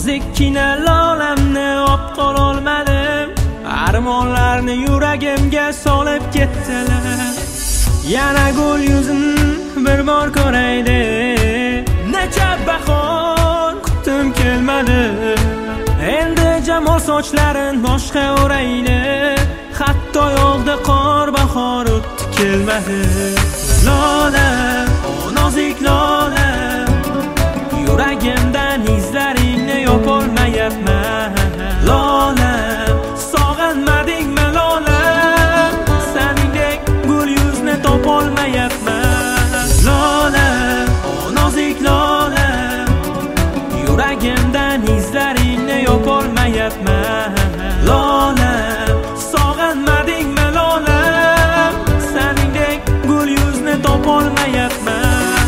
nozikkina lolamni op qololmadim. Armonlarni yuragimga solib ketdilar. Yana gul yuzin bir bor ko'raydi. Necha bahor kutdim kelmadi. Endi jamol sochlarin boshqa o'raydi. Hatto yo'lda qor bahor o'tdi kelmadi. Lolam, o nozik lolam, yuragimdan izlaringni yopolmayapman. Lolam, sog'inmadingmi lolam, seningdek gul yuzni topolmayapman. Lolam, o nozik lolam, yuragimdan izlaringni yopolmayapman. Lolam, sog'inmadingmi lolam, seningdek gul yuzni topolmayapman.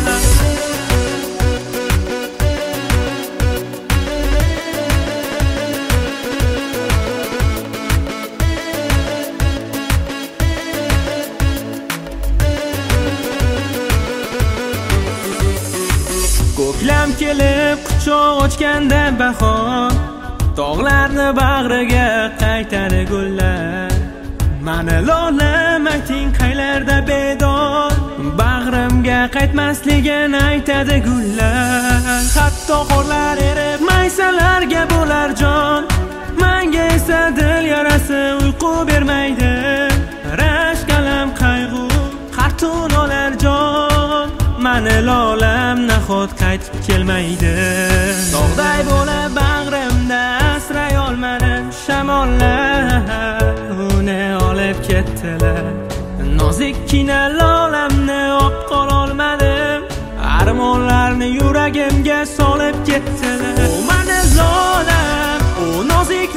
Ko'klam kelib quchoq ochganda bahor, tog'larni bag'riga qaytadi gullar. Mani lolam ayting qaylarda bedor, bag'rimga qaytmasligini aytadi gullar. Hatto qorlar erib maysalarga bo'lar jon, menga esa dil yarasi uyqu bermaydi. Rashk alam qayg'u qartun olar jon, mani lolam nahot qaytib kelmaydi. Tog'day bo'lib bag'rimda asray olmadim, shamollar uni olib ketdilar. Nozikkina lolamni op qololmadim. Armonlarni yuragimga solib ketdilar. O mani lolam, o nozik